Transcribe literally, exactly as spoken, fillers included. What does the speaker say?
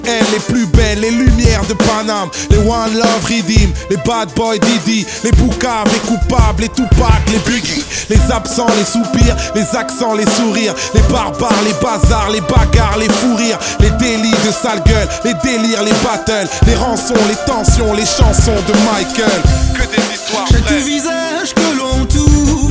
Elles les plus belles, les lumières de Paname, les One Love Redeem, les Bad Boy Didi, les Boucaves, les coupables, les Tupac, les Biggie, les absents, les soupirs, les accents, les sourires, les barbares, les bazars, les bagarres, les fous rires, les délits de sale gueule, les délires, les battles, les rançons, les tensions, les chansons de Michael. Que des histoires Chaque vraies. visage que l'on touche